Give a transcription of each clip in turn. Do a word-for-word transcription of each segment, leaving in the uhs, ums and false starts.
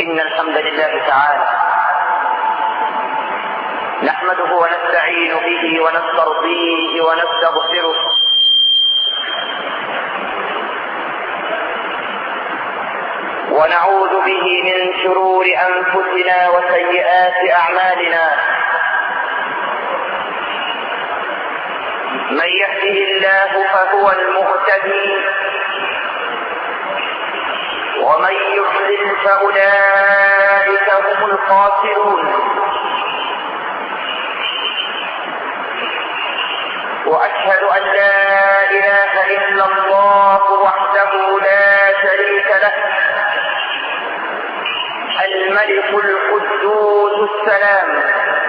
إن الحمد لله تعالى نحمده ونستعين به ونسترضيه ونستغفره ونعوذ به من شرور أنفسنا وسيئات أعمالنا. من يهده الله فهو المهتدي ومن يضلل فأولئك هم الخاسرون. وأشهد أن لا إله إلا الله وحده لا شريك له الملك القدوس السلام.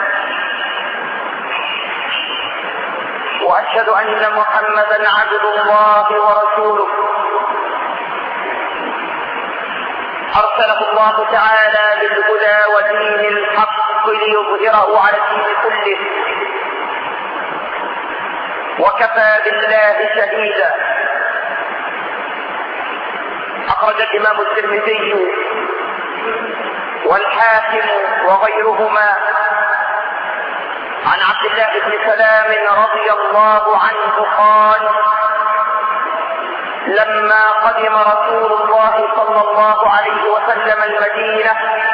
وأشهد أن محمدا عبد الله ورسوله أرسله الله تعالى بالهدى ودين الحق ليظهره على الدين كله، وكفى بالله شهيدا. أخرج الإمام الترمذي والحاكم وغيرهما عن عبد الله بن سلام رضي الله عنه قال: لما قدم رسول الله صلى الله عليه وسلم المدينة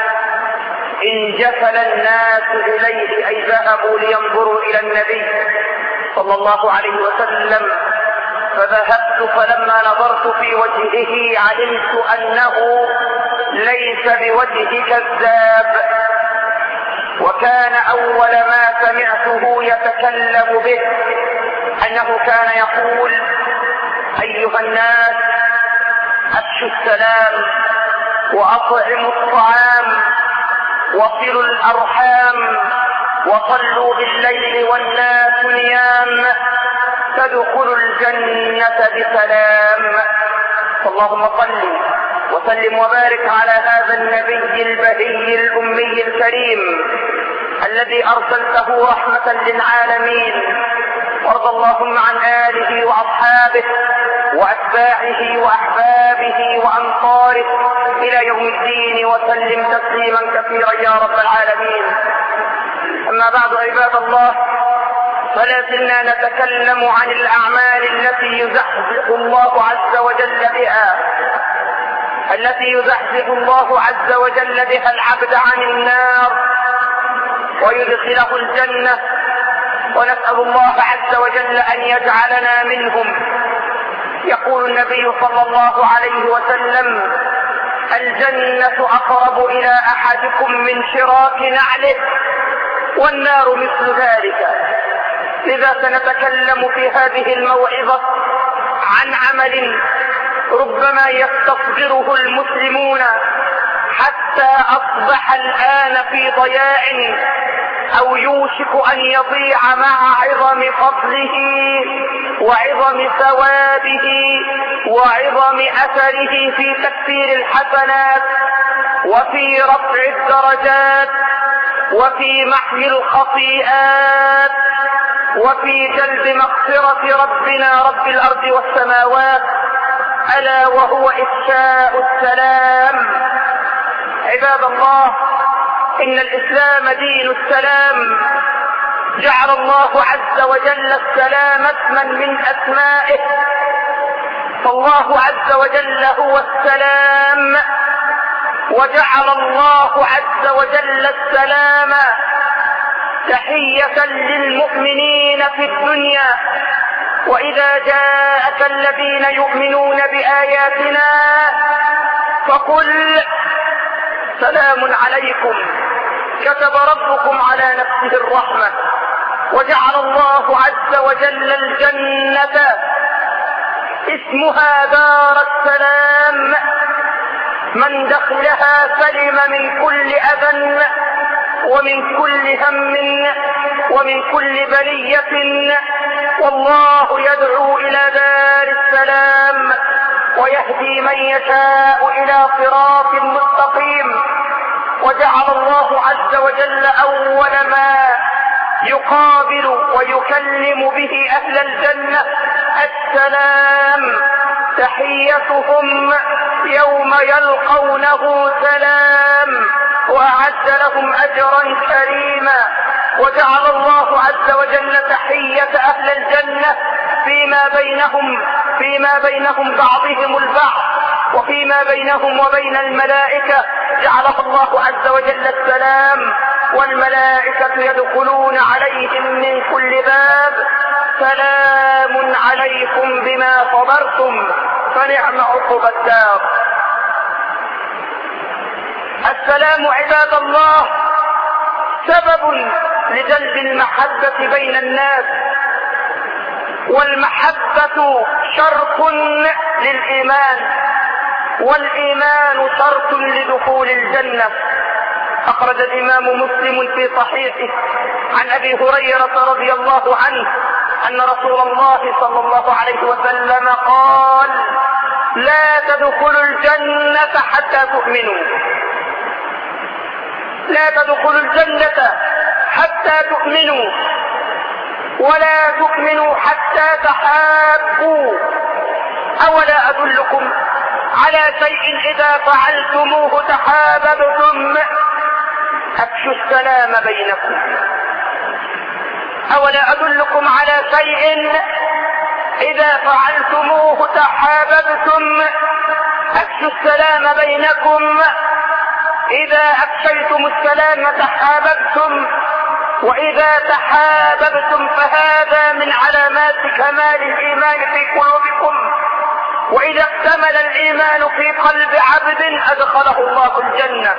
انجفل الناس إليه، أي ذهبوا لينظروا إلى النبي صلى الله عليه وسلم، فذهبت فلما نظرت في وجهه علمت أنه ليس بوجه كذاب، وكان أول ما سمعته يتكلم به أنه كان يقول: أيها الناس أفشوا السلام وأطعموا الطعام وصلوا الأرحام وصلوا بالليل والناس نيام تدخلوا الجنة بسلام. اللهم صل وسلم وبارك على هذا النبي البهي الأمي الكريم الذي أرسلته رحمة للعالمين، وارض اللهم عن آله وأصحابه وأتباعه وأحبابه وأنصاره إلى يوم الدين، وسلم تسليما كثيرا يا رب العالمين. أما بعد عباد الله، فلا زلنا نتكلم عن الأعمال التي يزحزح الله عز وجل بها التي يزحزح الله عز وجل بها العبد عن النار ويدخله الجنة، ونسأل الله عز وجل أن يجعلنا منهم. يقول النبي صلى الله عليه وسلم: الجنة أقرب إلى أحدكم من شراك نعله، والنار مثل ذلك. لذا سنتكلم في هذه الموعظة عن عمل ربما يستصغره المسلمون حتى أصبح الآن في ضياع أو يوشك أن يضيع مع عظم فضله وعظم ثوابه وعظم أثره في تكثير الحسنات وفي رفع الدرجات وفي محي الخطيئات وفي جلب مغفرة ربنا رب الأرض والسماوات، ألا وهو إفشاء السلام. عباد الله، إن الإسلام دين السلام. جعل الله عز وجل السلام اسما من أسمائه، فالله عز وجل هو السلام، وجعل الله عز وجل السلام تحية للمؤمنين في الدنيا. وإذا جاءك الذين يؤمنون بآياتنا فقل سلام عليكم كتب ربكم على نفسه الرحمة. وجعل الله عز وجل الجنة اسمها دار السلام، من دخلها سلم من كل أذى ومن كل هم ومن كل بلية، والله يدعو إلى دار السلام ويهدي من يشاء إلى صراط مستقيم. وجعل الله عز وجل أول ما يقابل ويكلم به أهل الجنة السلام، تحيتهم يوم يلقونه سلام، وأعد لهم أجرا كريما. وجعل الله عز وجل تحية أهل الجنة فيما بينهم فيما بينهم بعضهم البعض، وفيما بينهم وبين الملائكة جعلها الله عز وجل السلام، والملائكة يدخلون عليهم من كل باب سلام عليكم بما صبرتم فنعم عقبى الدار. السلام عباد الله سبب لجلب المحبة بين الناس، والمحبة شرط للإيمان، والإيمان شرط لدخول الجنة. أخرج الإمام مسلم في صحيحه عن أبي هريرة رضي الله عنه أن رسول الله صلى الله عليه وسلم قال: لا تدخلوا الجنة حتى تؤمنوا، لا تدخلوا الجنة حتى تؤمنوا، ولا تؤمنوا حتى تحابوا. أولا أدلكم على شيء إذا فعلتموه تحاببتم؟ أفشوا السلام بينكم. أولا أدلكم على شيء إذا فعلتموه تحاببتم؟ أفشوا السلام بينكم. إذا أفشيتم السلام تحاببتم، وإذا تحاببتم فهذا من علامات كمال الإيمان في قلوبكم. وإذا اكتمل الإيمان في قلب عبد أدخله الله الجنة.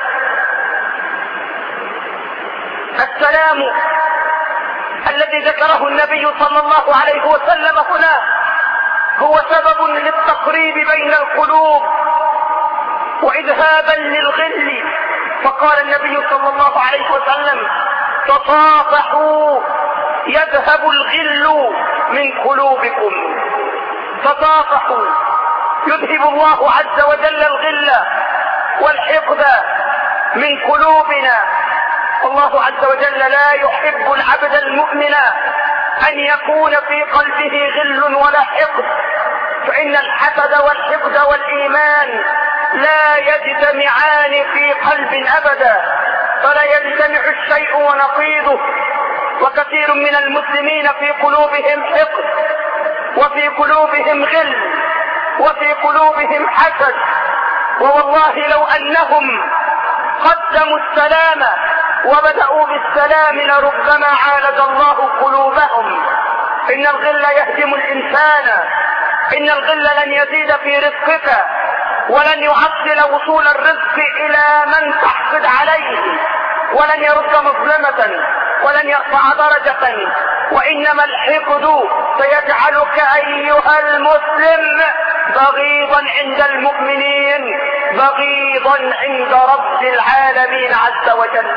السلام الذي ذكره النبي صلى الله عليه وسلم هنا هو سبب للتقريب بين القلوب وإذهابا للغل، فقال النبي صلى الله عليه وسلم: تصافحوا يذهب الغل من قلوبكم. تصافحوا يذهب الله عز وجل الغل والحقد من قلوبنا. الله عز وجل لا يحب العبد المؤمن أن يكون في قلبه غل ولا حقد، فإن الحسد والحقد والإيمان لا يجتمعان في قلب أبدا، فلا يجتمع الشيء ونقيضه. وكثير من المسلمين في قلوبهم حقد، وفي قلوبهم غل، وفي قلوبهم حسد. ووالله لو أنهم قدموا السلام وبدأوا بالسلام لربما عالج الله قلوبهم. إن الغل يهدم الإنسان، إن الغل لن يزيد في رزقك، ولن يعطل وصول الرزق إلى من تحقد عليه، ولن يرد مظلمة، ولن يرفع درجة. وإنما الحقد سيجعلك أيها المسلم بغيضا عند المؤمنين، بغيضا عند رب العالمين عز وجل.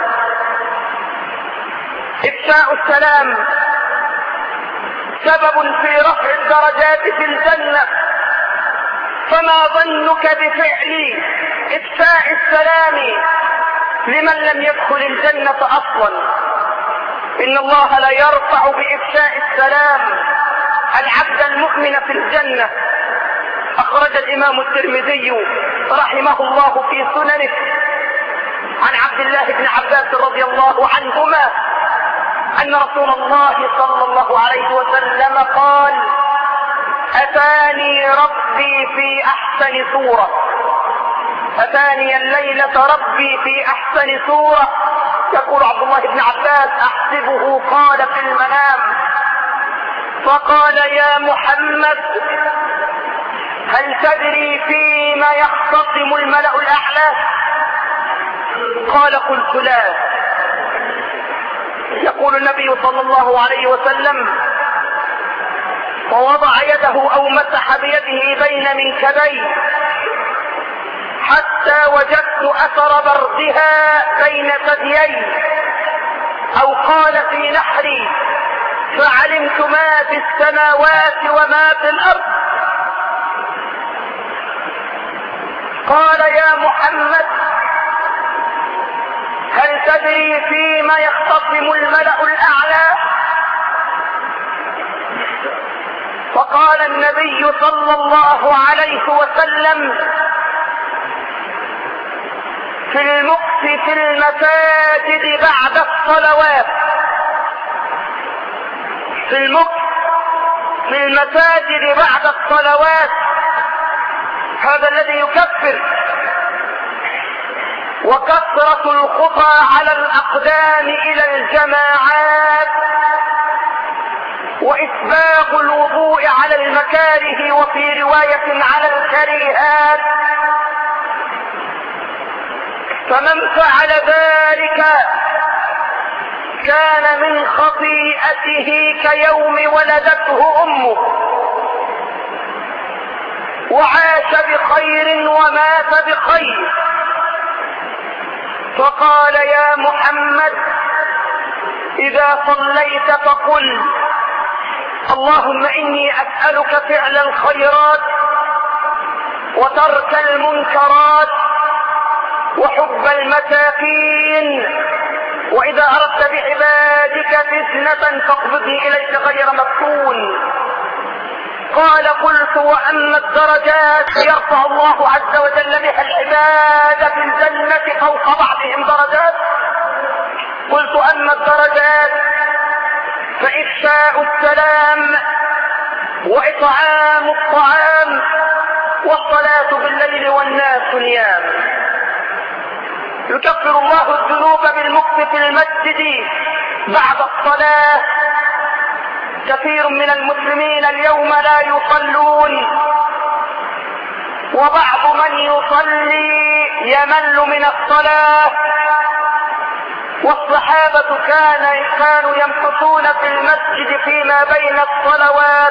إفشاء السلام سبب في رفع الدرجات في الجنة، فما ظنك بفعل إفشاء السلام لمن لم يدخل الجنة أصلا؟ إن الله لا يرفع بإفشاء السلام العبد المؤمن في الجنة. أخرج الإمام الترمذي رحمه الله في سننه عن عبد الله بن عباس رضي الله عنهما أن رسول الله صلى الله عليه وسلم قال: أتاني ربي في أحسن صورة، أتاني الليلة ربي في أحسن صورة. يقول عبد الله بن عباس: أحسبه قال في المنام، فقال: يا محمد هل تدري فيما يختصم الملأ الأعلى؟ قال: قلت لا. يقول النبي صلى الله عليه وسلم: ووضع يده أو مسح بيده بين منكبيه حتى وجدت أثر بردها بين ثديي، أو قال في نحري، فعلمت ما في السماوات وما في الأرض. قال: يا محمد هل تدري فيما يختصم الملأ الأعلى؟ فقال النبي صلى الله عليه وسلم في المكث في المساجد بعد الصلوات، في المكث في المساجد بعد الصلوات، هذا الذي يكفر. وكثرة الخطى على الأقدام إلى الجماعات، وإسباغ الوضوء على المكاره، وفي رواية على الكريهات. فمن فعل ذلك كان من خطيئته كيوم ولدته أمه، وعاش بخير ومات بخير. فقال يا محمد إذا صليت فقل اللهم إني أسألك فعل الخيرات وترك المنكرات وحب المساكين، وإذا أردت بعبادك فتنة فاقبضني إليك غير مفتون. قال قلت وأما الدرجات يرفع الله عز وجل بها العباد في الجنة فوق بعضهم درجات. قلت أما الدرجات فإفشاء السلام وإطعام الطعام والصلاة بالليل والناس نيام. يكفر الله الذنوب بالمكث في المسجد بعد الصلاة. كثير من المسلمين اليوم لا يصلون، وبعض من يصلي يمل من الصلاة. والصحابة كان كانوا يمكثون في المسجد فيما بين الصلوات.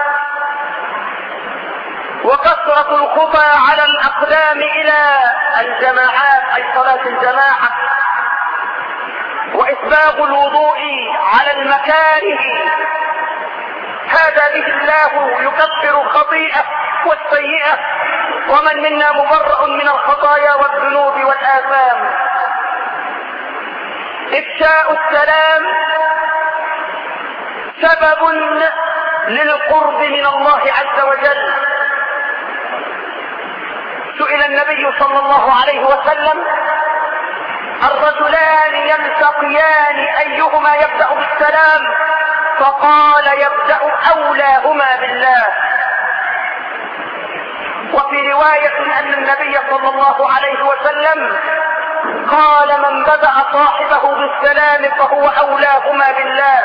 وكثرة الخطى على الأقدام إلى الجماعات أي صلاة الجماعة، وإسباغ الوضوء على المكاره، هذا به الله يكفر الخطيئة والسيئة، ومن منا مبرأ من الخطايا والذنوب والآثام. إفشاء السلام سبب للقرب من الله عز وجل. سئل النبي صلى الله عليه وسلم الرجلان يلتقيان أيهما يبدأ بالسلام؟ فقال يبدأ أولاهما بالله. وفي رواية أن النبي صلى الله عليه وسلم قال من بدأ صاحبه بالسلام فهو أولاهما بالله.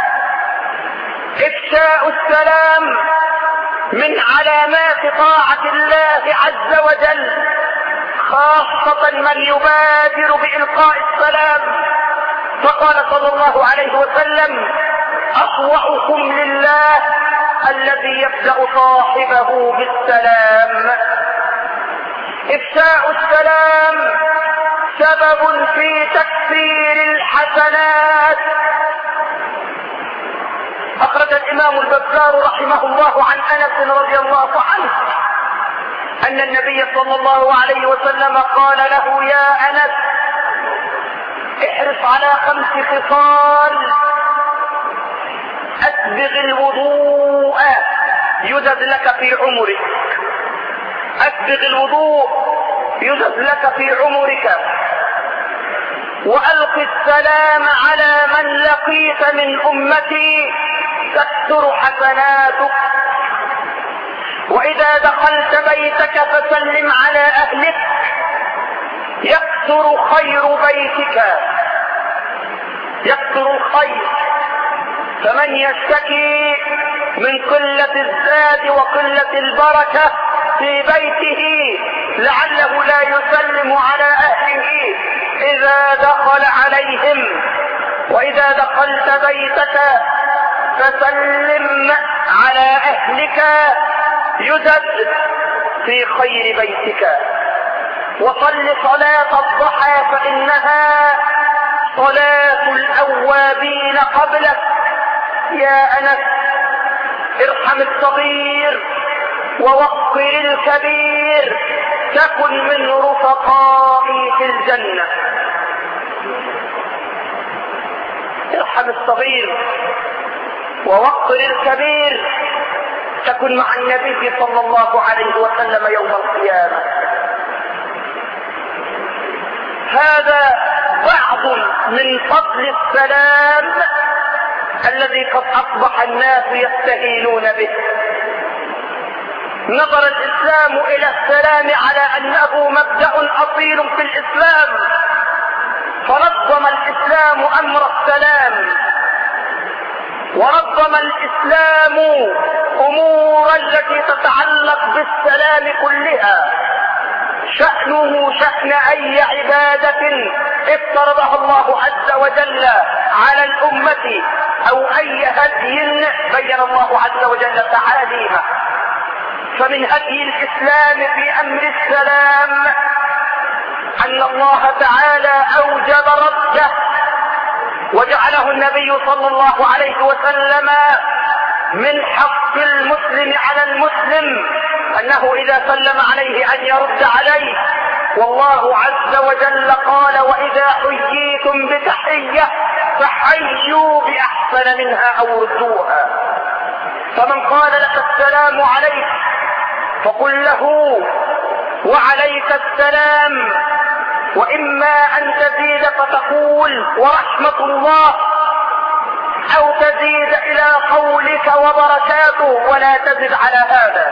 إفشاء السلام من علامات طاعة الله عز وجل، خاصة من يبادر بإلقاء السلام. فقال صلى الله عليه وسلم أطوعكم لله الذي يبدأ صاحبه بالسلام. إفشاء السلام سبب في تكثير الحسنات. أخرج الإمام البزار رحمه الله عن أنس رضي الله عنه أن النبي صلى الله عليه وسلم قال له يا أنس احرص على خمس خصال: أسبغ الوضوء يزد لك في عمرك، أسبغ الوضوء يزد لك في عمرك، وألق السلام على من لقيت من أمتي تكثر حسناتك، وإذا دخلت بيتك فسلم على أهلك يكثر خير بيتك، يكثر الخير. فمن يشتكي من قلة الزاد وقلة البركة في بيته لعله لا يسلم على أهله إذا دخل عليهم. وإذا دخلت بيتك فسلم على أهلك يزد في خير بيتك. وصل صلاة الضحى فإنها صلاة الأوابين قبلك. يا أنس ارحم الصغير ووقر الكبير تكن من رفقائي في الجنة. ارحم الصغير ووقر الكبير تكن مع النبي صلى الله عليه وسلم يوم القيامة. هذا بعض من فضل السلام الذي قد أصبح الناس يستهينون به. نظر الإسلام إلى السلام على أنه مبدأ أصيل في الإسلام، فنظم الإسلام أمر السلام، ونظم الإسلام أمور التي تتعلق بالسلام كلها. شأنه شأن أي عبادة افترضها الله عز وجل على الأمة أو أي هدي بين الله عز وجل تعاليمه. فمن هدي الإسلام في أمر السلام أن الله تعالى أوجب رده، وجعله النبي صلى الله عليه وسلم من حق المسلم على المسلم أنه إذا سلم عليه أن يرد عليه. والله عز وجل قال: وإذا حييتم بتحية فحيوا بأحسن منها أو ردوها. فمن قال لك السلام عليك فقل له وعليك السلام، وإما أن تزيد فتقول ورحمة الله، أو تزيد إلى قولك وبركاته ولا تزد على هذا.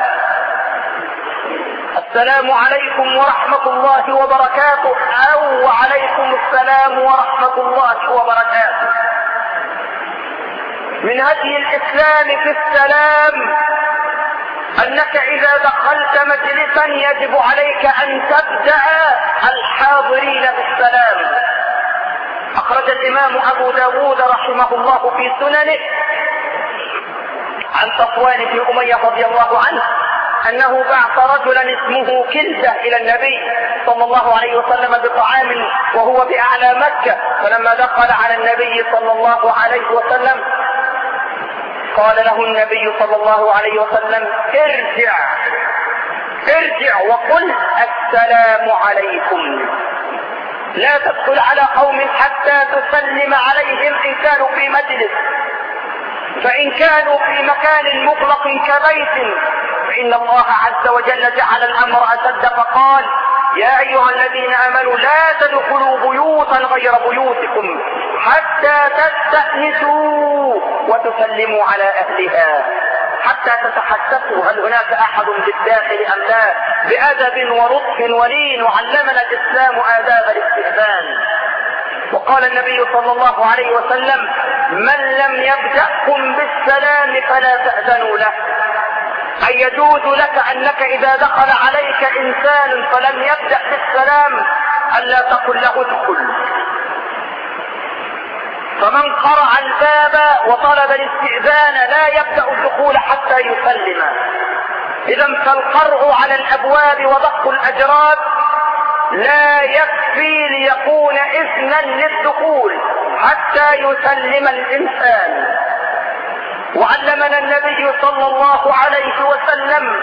السلام عليكم ورحمة الله وبركاته، أو وعليكم السلام ورحمة الله وبركاته. من هدي الإسلام في السلام أنك إذا دخلت مجلسا يجب عليك أن تبدأ الحاضرين بالسلام. أخرج الإمام أبو داود رحمه الله في سننه عن صفوان بن أمية رضي الله عنه أنه بعث رجلا اسمه كلدة إلى النبي صلى الله عليه وسلم بطعام وهو بأعلى مكة. فلما دخل على النبي صلى الله عليه وسلم قال له النبي صلى الله عليه وسلم: ارجع ارجع وقل السلام عليكم. لا تدخل على قوم حتى تسلم عليهم إن كانوا في مجلس، فإن كانوا في مكان مغلق كبيت فإن الله عز وجل جعل الأمر أشد فقال: يا أيها الذين آمنوا لا تدخلوا بيوتا غير بيوتكم حتى تستأنسوا وتسلموا على أهلها، حتى تتحسسوا هل هناك أحد بالداخل أم لا، بأدب ولطف ولين. وعلمنا الإسلام آداب الاستئذان. وقال النبي صلى الله عليه وسلم: من لم يبدأكم بالسلام فلا تأذنوا له. أي يجوز لك أنك إذا دخل عليك إنسان فلم يبدأ بالسلام ألا تقل له ادخل. فمن قرع الباب وطلب الاستئذان لا يبدأ الدخول حتى يسلم. إذا فالقرع على الأبواب وضخ الأجراد لا يكفي ليكون إذنا للدخول حتى يسلم الإنسان. وعلمنا النبي صلى الله عليه وسلم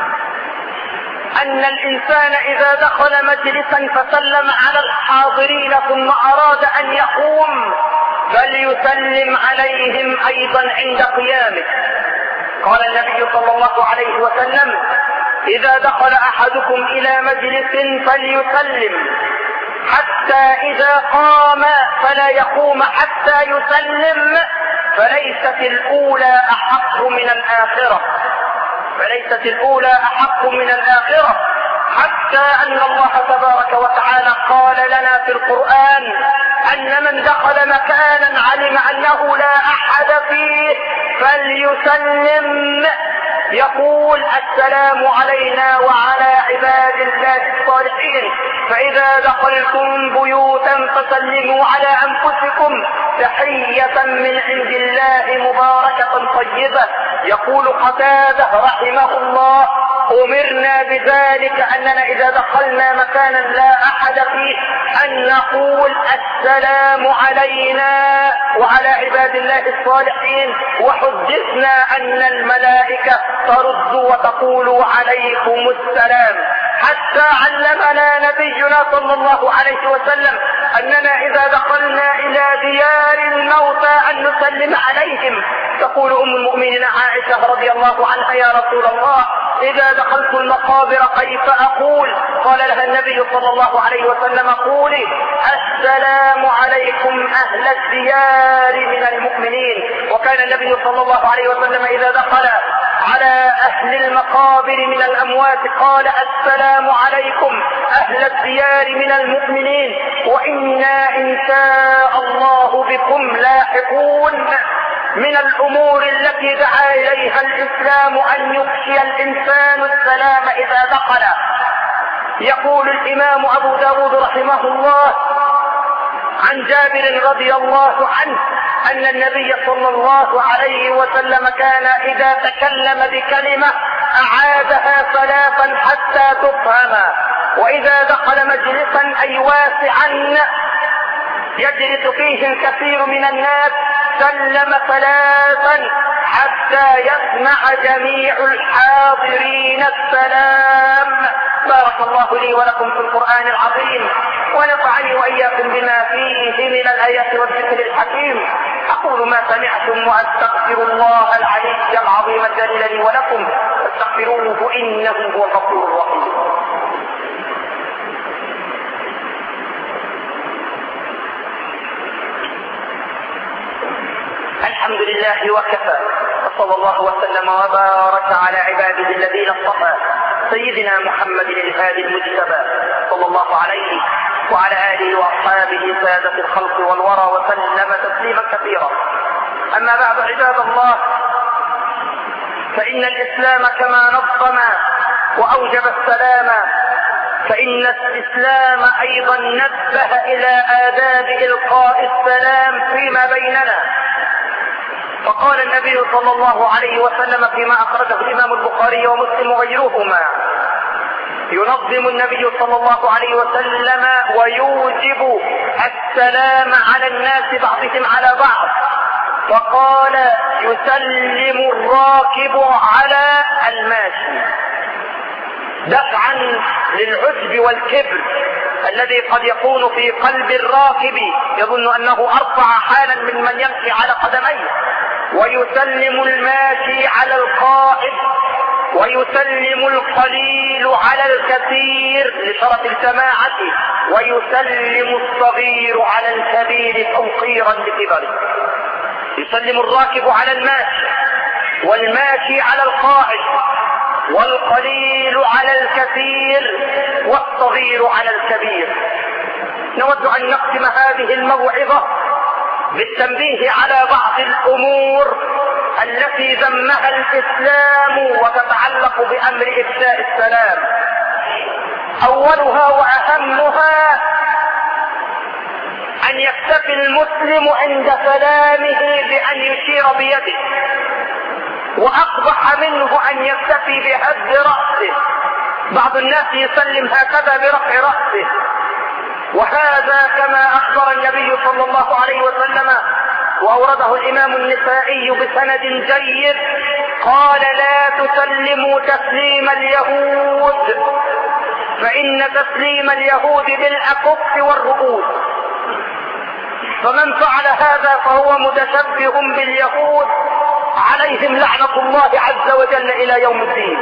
أن الإنسان إذا دخل مجلسا فسلم على الحاضرين ثم أراد أن يقوم فليسلم عليهم أيضا عند قيامه. قال النبي صلى الله عليه وسلم: إذا دخل أحدكم إلى مجلس فليسلم حتى إذا قام فلا يقوم حتى يسلم، فليست الأولى أحق من الآخرة فليست الأولى أحق من الآخرة حتى أن الله تبارك وتعالى قال لنا في القرآن أن من دخل مكانا علم أنه لا أحد فيه فليسلم، يقول: السلام علينا وعلى عباد الله الصالحين. فإذا دخلتم بيوتا فسلموا على أنفسكم تحية من عند الله مباركة طيبة. يقول قتادة رحمه الله: أمرنا بذلك أننا إذا دخلنا مكانا لا أحد فيه أن نقول السلام علينا وعلى عباد الله الصالحين، وحدثنا أن الملائكة ترد وتقول عليكم السلام. حتى علمنا نبينا صلى الله عليه وسلم أننا إذا دخلنا إلى ديار الموتى أن نسلم عليهم. تقول أم المؤمنين عائشة رضي الله عنها: يا رسول الله، إذا دخلت المقابر كيف أقول؟ قال لها النبي صلى الله عليه وسلم: قولي: السلام عليكم أهل الديار من المؤمنين. وكان النبي صلى الله عليه وسلم إذا دخل على أهل المقابر من الأموات قال: السلام عليكم أهل الديار من المؤمنين، وإنا إن شاء الله بكم لاحقون. من الأمور التي دعا إليها الإسلام أن يفشي الإنسان السلام إذا دخل. يقول الإمام أبو داود رحمه الله عن جابر رضي الله عنه أن النبي صلى الله عليه وسلم كان إذا تكلم بكلمة أعادها ثلاثا حتى تفهم، وإذا دخل مجلسا أي واسعا يجلس فيه الكثير من الناس سلم ثلاثا حتى يسمع جميع الحاضرين السلام. بارك الله لي ولكم في القرآن العظيم، ونفعني وإياكم بما فيه من الآيات والذكر الحكيم. أقول ما سمعتم وأستغفر الله العلي العظيم الجليل لي ولكم، فاستغفروه إنه هو الغفور الرحيم. الحمد لله وكفى، وصلى الله وسلم وبارك على عباده الذين اصطفى، سيدنا محمد الهادي المجتبى صلى الله عليه وعلى آله وأصحابه سادة الخلق والورى وسلم تسليما كثيرا. أما بعد عباد الله، فإن الإسلام كما نظم وأوجب السلام، فإن الإسلام أيضا نبه إلى آداب إلقاء السلام فيما بيننا. فقال النبي صلى الله عليه وسلم فيما أخرجه الإمام البخاري ومسلم وغيرهما: ينظم النبي صلى الله عليه وسلم ويوجب السلام على الناس بعضهم على بعض، فقال: يسلم الراكب على الماشي، دفعا للعجب والكبر الذي قد يكون في قلب الراكب، يظن أنه أرفع حالا من من يمشي على قدميه. ويسلم الماشي على القائد، ويسلم القليل على الكثير لشرف الجماعة، ويسلم الصغير على الكبير توقيرا لكبره. يسلم الراكب على الماشي، والماشي على القائد، والقليل على الكثير، والصغير على الكبير. نود أن نختم هذه الموعظة بالتنبيه على بعض الأمور التي ذمها الإسلام وتتعلق بأمر إفشاء السلام. أولها وأهمها أن يكتفي المسلم عند سلامه بأن يشير بيده، وأقبح منه أن يكتفي بهز رأسه. بعض الناس يسلم هكذا برفع رأسه، وهذا كما أخبر النبي صلى الله عليه وسلم وأورده الإمام النسائي بسند جيد، قال: لا تسلموا تسليم اليهود، فإن تسليم اليهود بالأكف والرؤوس، فمن فعل هذا فهو متشبه باليهود عليهم لعنة الله عز وجل إلى يوم الدين.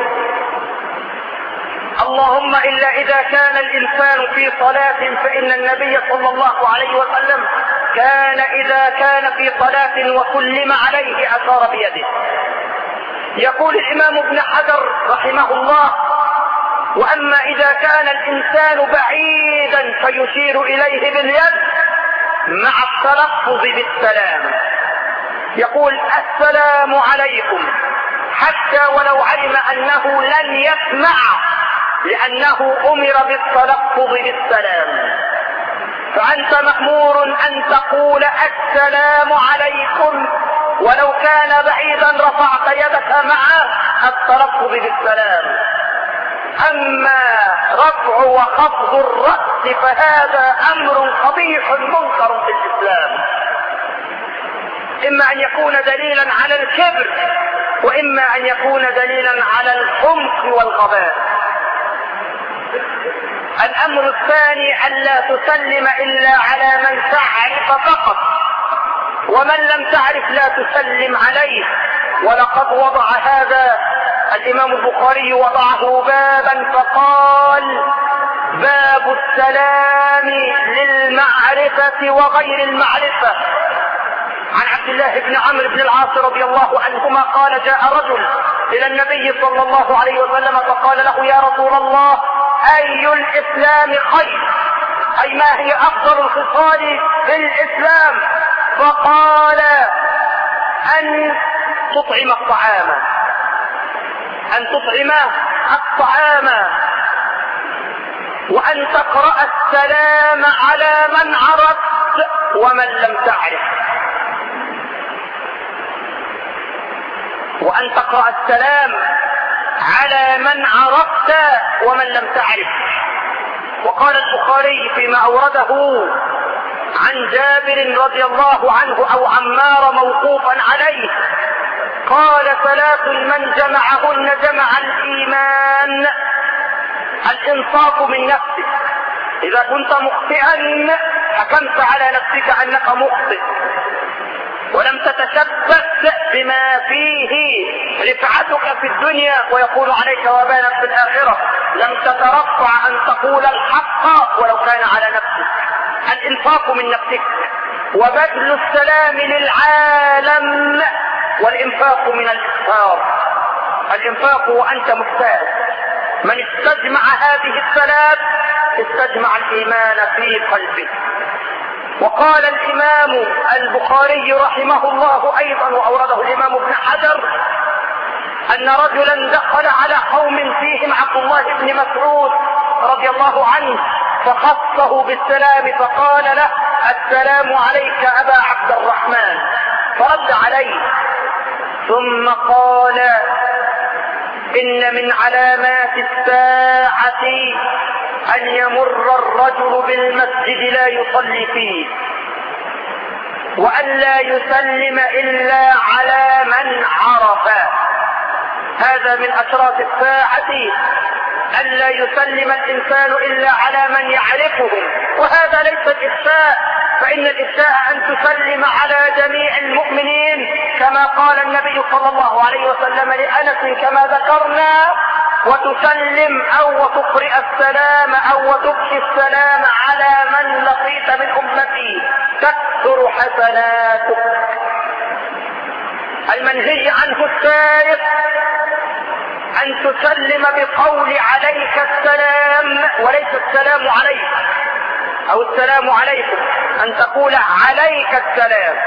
اللهم إلا إذا كان الإنسان في صلاة، فإن النبي صلى الله عليه وسلم كان إذا كان في صلاة وسلم عليه أشار بيده. يقول الإمام ابن حجر رحمه الله: وأما إذا كان الإنسان بعيدا فيشير إليه باليد مع التلفظ بالسلام. يقول: السلام عليكم، حتى ولو علم أنه لن يسمع، لأنه أمر بالتلفظ بالسلام. فأنت مأمور أن تقول السلام عليكم، ولو كان بعيدا رفعت يدك مع التلفظ بالسلام. أما رفع وخفض الرأس فهذا أمر قبيح منكر في الإسلام، إما أن يكون دليلا على الكبر، وإما أن يكون دليلا على الحمق والغباء. الأمر الثاني ألا تسلم إلا على من تعرف فقط، ومن لم تعرف لا تسلم عليه. ولقد وضع هذا الإمام البخاري وضعه بابا فقال: باب السلام للمعرفة وغير المعرفة. عن عبد الله بن عمرو بن العاص رضي الله عنهما قال: جاء رجل إلى النبي صلى الله عليه وسلم فقال له: يا رسول الله، أي الإسلام خير؟ أي ما هي أفضل الخصال في الإسلام؟ فقال: أن تطعم الطعام، أن تطعم الطعام، وأن تقرأ السلام على من عرفت ومن لم تعرف، وأن تقرأ السلام على من عرفت ومن لم تعرف. وقال البخاري فيما أورده عن جابر رضي الله عنه أو عمار موقوفا عليه قال: ثلاث من جمعهن جمع الإيمان: الإنصاف من نفسك، إذا كنت مخطئا حكمت على نفسك أنك مخطئ ولم تتشبث بما فيه رفعتك في الدنيا ويكون عليك وبالا في الآخرة، لم تترفع أن تقول الحق ولو كان على نفسك. الإنفاق من نفسك، وبذل السلام للعالم، والإنفاق من الإكثار. الإنفاق وأنت محتاج. من استجمع هذه الثلاث استجمع الإيمان في قلبه. وقال الإمام البخاري رحمه الله أيضا وأورده الإمام ابن حجر أن رجلا دخل على قوم فيهم عبد الله بن مسعود رضي الله عنه فخصه بالسلام فقال له: السلام عليك أبا عبد الرحمن، فرد عليه ثم قال: إن من علامات الساعة أن يمر الرجل بالمسجد لا يصلي فيه، وأن لا يسلم إلا على من عرف. هذا من أشراط الساعة أن لا يسلم الإنسان إلا على من يعرفه، وهذا ليس الإفشاء، فإن الإفشاء أن تسلم على جميع المؤمنين كما قال النبي صلى الله عليه وسلم لأنس كما ذكرنا: وتسلم أو وتقرئ السلام أو وتبقي السلام على من لقيت من أمتي تكثر حسناتك. المنهي عنه الثالث أن تسلم بقول عليك السلام وليس السلام عليك أو السلام عليكم، أن تقول عليك السلام.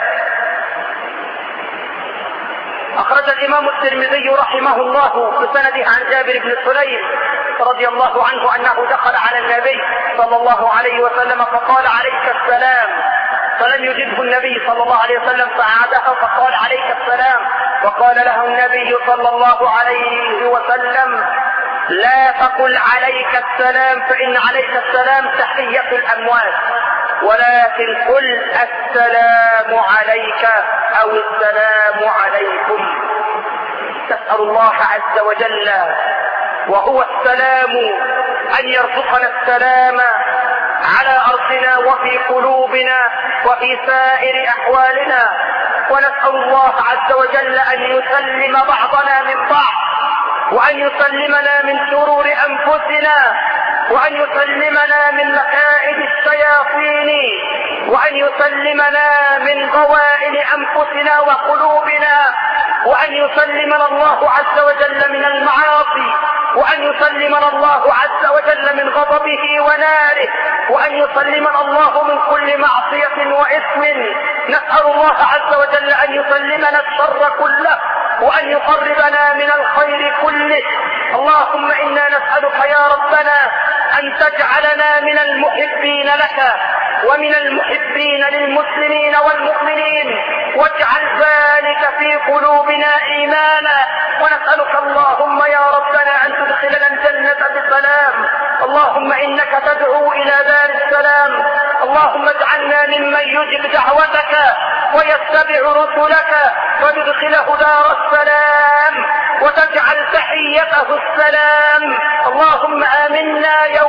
أخرج الإمام الترمذي رحمه الله بسنده عن جابر بن سليم رضي الله عنه أنه دخل على النبي صلى الله عليه وسلم فقال: عليك السلام، فلم يجبه النبي صلى الله عليه وسلم فعاده فقال: عليك السلام، وقال له النبي صلى الله عليه وسلم: لا تقل عليك السلام، فإن عليك السلام تحية الأموات، ولكن قل السلام عليك أو السلام عليكم. نسأل الله عز وجل وهو السلام أن يرزقنا السلام على أرضنا وفي قلوبنا وفي سائر أحوالنا، ونسأل الله عز وجل أن يسلم بعضنا من بعض، وأن يسلمنا من شرور أنفسنا، وأن يسلمنا من مكائد الشياطين، وأن يسلمنا من غوائل أنفسنا وقلوبنا، وأن يسلمنا الله عز وجل من المعاصي، وأن يسلمنا الله عز وجل من غضبه وناره، وأن يسلمنا الله من كل معصية وإثم. نسأل الله عز وجل أن يسلمنا الشر كله وأن يقربنا من الخير كله. اللهم إنا نسألك يا ربنا أن تجعلنا من المحبين لك ومن المحبين للمسلمين والمؤمنين، واجعل ذلك في قلوبنا إيمانا. ونسألك اللهم يا ربنا أن تدخلنا الجنة بسلام. اللهم إنك تدعو إلى دار السلام، اللهم اجعلنا ممن يجب دعوتك ويتبع رسلك وتدخله دار السلام وتجعل تحيته السلام. اللهم آمنا يوم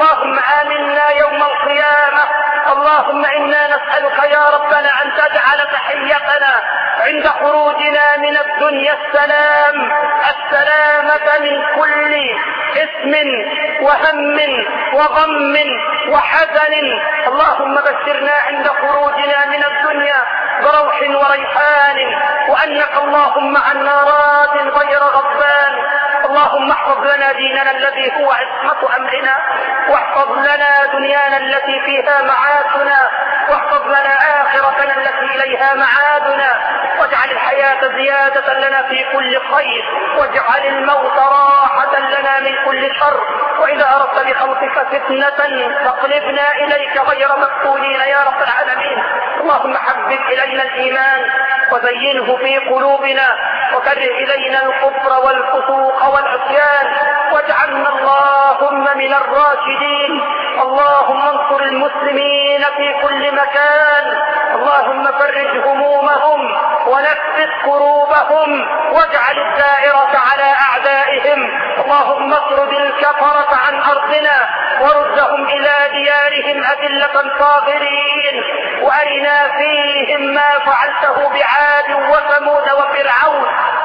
اللهم آمنا يوم القيامة. اللهم إنا نسألك يا ربنا أن تجعل تحيتنا عند خروجنا من الدنيا السلام، السلامة من كل إثم وهم وغم وحزن. اللهم بشرنا عند خروجنا من الدنيا بروح وريحان، وأنك اللهم عنا راض غير غضبان. اللهم احفظ لنا ديننا الذي هو عصمة أمرنا، واحفظ لنا دنيانا التي فيها معاشنا، واحفظ لنا آخرتنا التي إليها معادنا، واجعل الحياة زيادة لنا في كل خير، واجعل الموت راحة لنا من كل شر. وإذا أردت بخلقك فتنة فاقلبنا إليك غير مفتونين يا رب العالمين. اللهم حبب إلينا الإيمان وزينه في قلوبنا، وكره إلينا الكفر والفسوق والعصيان، واجعلنا اللهم من الراشدين. اللهم انصر المسلمين في كل مكان، اللهم فرج همومهم ونفس كروبهم، واجعل الدائرة على أعدائهم. اللهم اطرد الكفرة عن أرضنا وردهم إلى ديارهم أذلة صاغرين، وأرنا فيهم ما فعلته بعاد وثمود وفرعون.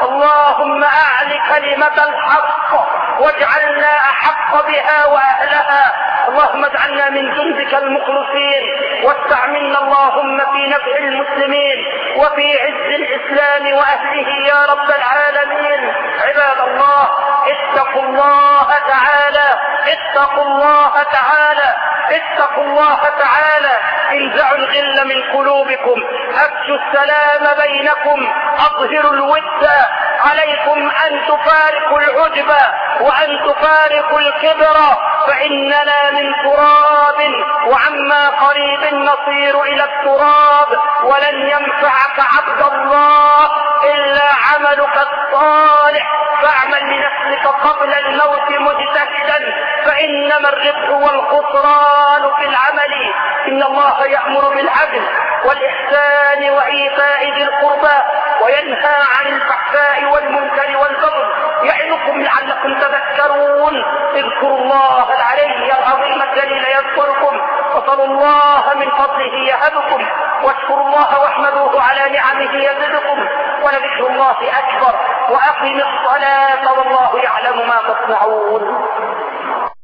اللهم أعل كلمة الحق واجعلنا أحق بها وأهلها. اللهم اجعلنا من جندك المخلصين، واستعملنا اللهم في نفع المسلمين وفي عز الإسلام وأهله يا رب العالمين. عباد الله، اتقوا الله تعالى، اتقوا الله تعالى، اتقوا الله تعالى. انزعوا الغل من قلوبكم، افشوا السلام بينكم، اظهروا الود. عليكم ان تفارقوا العجب وان تفارقوا الكبر، فاننا من تراب وعما قريب نصير الى التراب. ولن ينفعك عبد الله الا عملك الصالح، فاعمل لنفسك قبل الموت مجتهدا، فانما الربح والخسران في العمل. ان الله يأمر بالعدل والإحسان وإيتاء ذي القربى وينهى عن الفحشاء والمنكر والبغي، يعظكم لعلكم تذكرون. اذكروا الله العلي العظيم الجليل يذكركم، وصلوا الله من فضله يهبكم، واشكروا الله واحمدوه على نعمه يزدكم، ولذكر الله أكبر. وأقم الصلاة والله يعلم ما تصنعون.